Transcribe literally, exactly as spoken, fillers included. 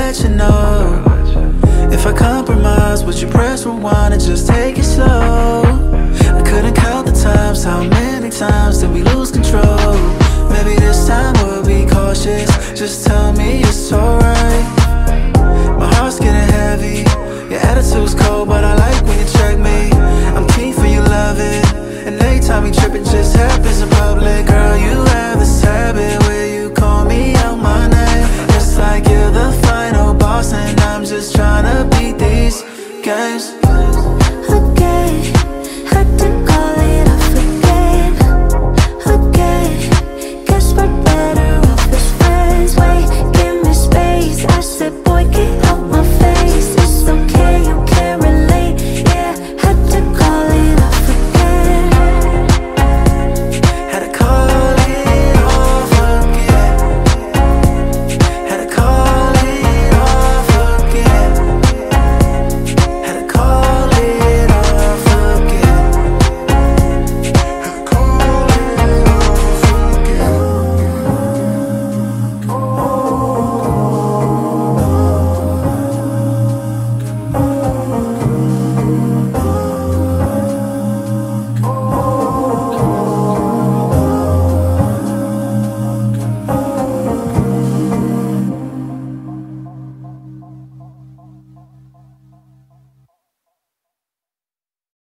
let you know. If I compromise, would you press rewind and just take it slow? I couldn't count the times, how many times did we lose control? Maybe this time we'll be cautious, just tell me it's alright.